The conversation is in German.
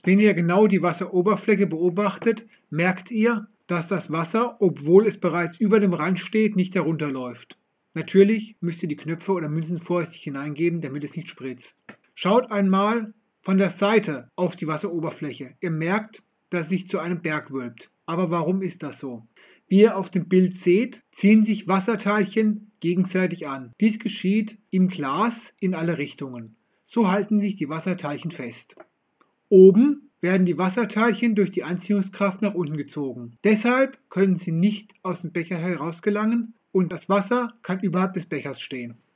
Wenn ihr genau die Wasseroberfläche beobachtet, merkt ihr, dass das Wasser, obwohl es bereits über dem Rand steht, nicht herunterläuft. Natürlich müsst ihr die Knöpfe oder Münzen vorsichtig hineingeben, damit es nicht spritzt. Schaut einmal von der Seite auf die Wasseroberfläche. Ihr merkt, dass es sich zu einem Berg wölbt. Aber warum ist das so? Wie ihr auf dem Bild seht, ziehen sich Wasserteilchen gegenseitig an. Dies geschieht im Glas in alle Richtungen. So halten sich die Wasserteilchen fest. Oben werden die Wasserteilchen durch die Anziehungskraft nach unten gezogen. Deshalb können sie nicht aus dem Becher herausgelangen und das Wasser kann überhalb des Bechers stehen.